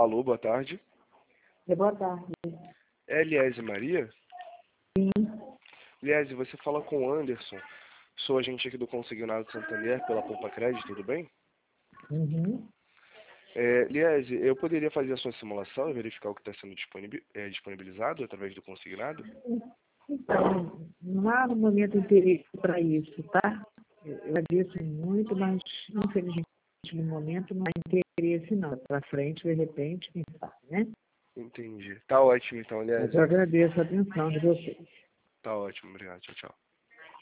Alô, boa tarde. Boa tarde. É Eliese Maria? Sim. Eliese, você fala com o Anderson. Sou agente aqui do Consignado Santander pela Poupa Crédito, tudo bem? Uhum. Eliese, eu poderia fazer a sua simulação e verificar o que está sendo disponibilizado através do Consignado? Então, não há no momento interesse para isso, tá? Eu agradeço muito, mas infelizmente no momento não há interesse não. Para frente, de repente, quem sabe, né? Entendi. Tá ótimo então, Mas Eliese. eu agradeço a atenção de vocês. Tá ótimo, obrigado. Tchau, tchau.